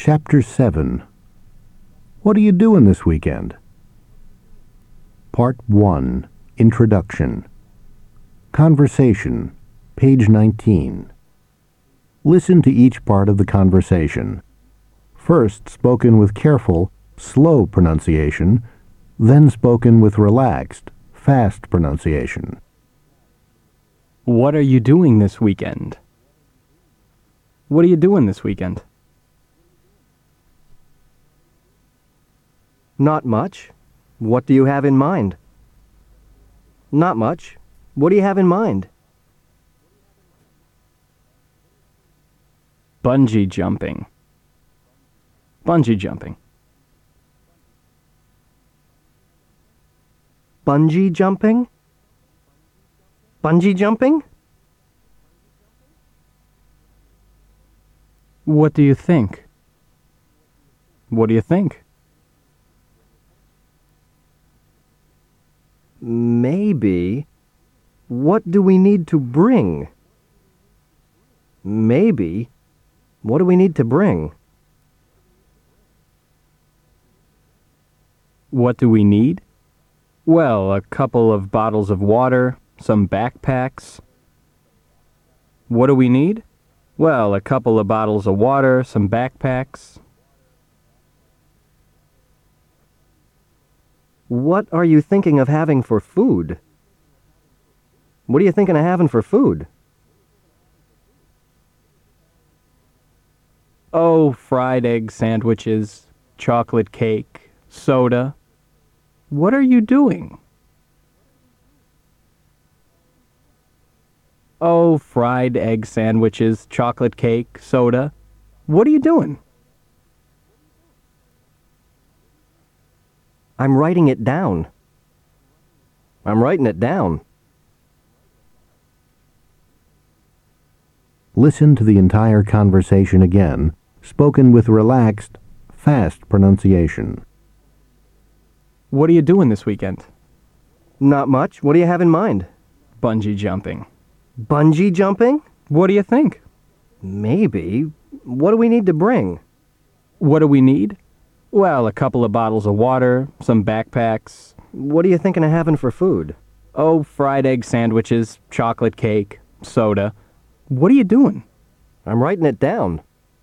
Chapter 7. What are you doing this weekend? Part 1. Introduction. Conversation. Page 19. Listen to each part of the conversation. First spoken with careful, slow pronunciation, then spoken with relaxed, fast pronunciation. What are you doing this weekend? What are you doing this weekend? Not much. What do you have in mind? Not much. What do you have in mind? Bungee jumping. Bungee jumping. Bungee jumping? Bungee jumping? What do you think? What do you think? Maybe. What do we need to bring? Maybe. What do we need to bring? What do we need? Well, a couple of bottles of water, some backpacks. What do we need? Well, a couple of bottles of water, some backpacks. What are you thinking of having for food? What are you thinking of having for food? Oh, fried egg sandwiches, chocolate cake, soda. What are you doing? Oh, fried egg sandwiches, chocolate cake, soda. What are you doing? I'm writing it down. I'm writing it down. Listen to the entire conversation again, spoken with relaxed, fast pronunciation. What are you doing this weekend? Not much. What do you have in mind? Bungee jumping. Bungee jumping? What do you think? Maybe. What do we need to bring? What do we need? Well, a couple of bottles of water, some backpacks. What are you thinking of having for food? Oh, fried egg sandwiches, chocolate cake, soda. What are you doing? I'm writing it down.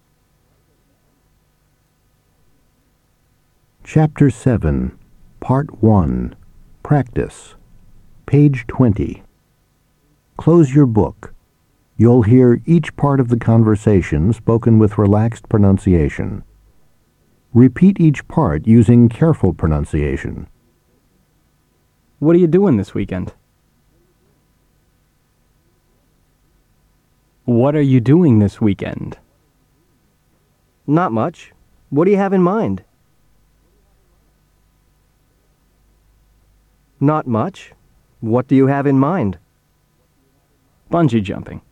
Chapter 7. Part 1. Practice. Page 20. Close your book. You'll hear each part of the conversation spoken with relaxed pronunciation. Repeat each part using careful pronunciation. What are you doing this weekend? What are you doing this weekend? Not much. What do you have in mind? Not much. What do you have in mind? Bungee jumping.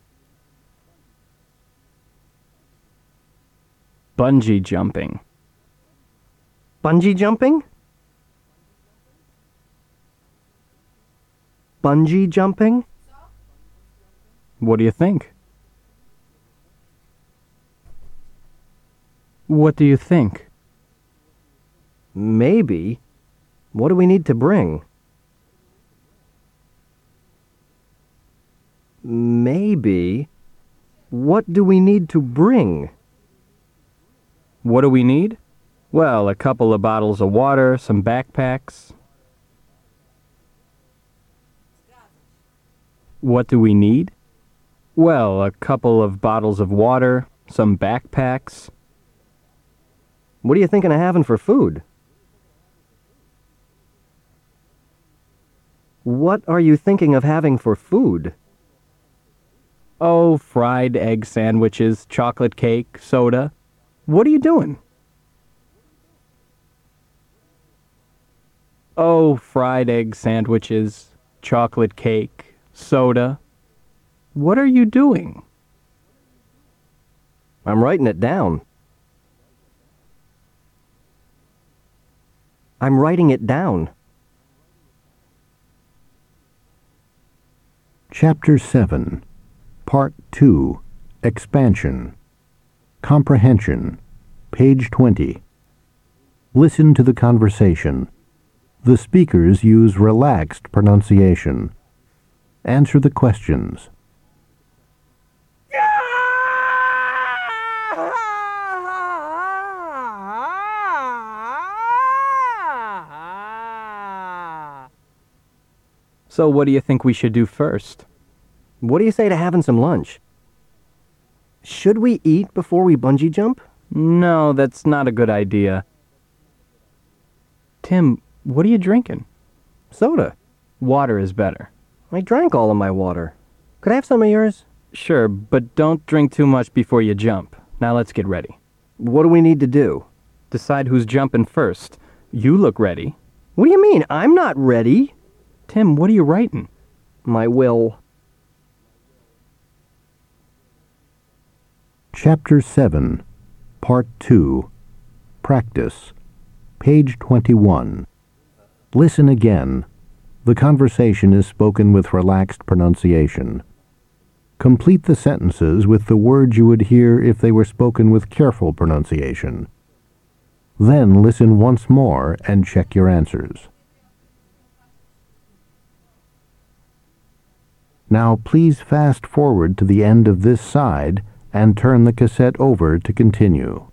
Bungee jumping. Bungee jumping? Bungee jumping? What do you think? What do you think? Maybe. What do we need to bring? Maybe. What do we need to bring? What do we need? Well, a couple of bottles of water, some backpacks. What do we need? Well, a couple of bottles of water, some backpacks. What are you thinking of having for food? What are you thinking of having for food? Oh, fried egg sandwiches, chocolate cake, soda. What are you doing? Oh, fried egg sandwiches, chocolate cake, soda. What are you doing? I'm writing it down. I'm writing it down. Chapter 7. Part 2. Expansion. Comprehension. Page 20. Listen to the conversation. The speakers use relaxed pronunciation. Answer the questions. So what do you think we should do first? What do you say to having some lunch? Should we eat before we bungee jump? No, that's not a good idea. Tim, what are you drinking? Soda. Water is better. I drank all of my water. Could I have some of yours? Sure, but don't drink too much before you jump. Now let's get ready. What do we need to do? Decide who's jumping first. You look ready. What do you mean? I'm not ready. Tim, what are you writing? My will. Chapter 7, Part 2, Practice, page 21. Listen again. The conversation is spoken with relaxed pronunciation. Complete the sentences with the words you would hear if they were spoken with careful pronunciation. Then listen once more and check your answers. Now please fast forward to the end of this side and turn the cassette over to continue.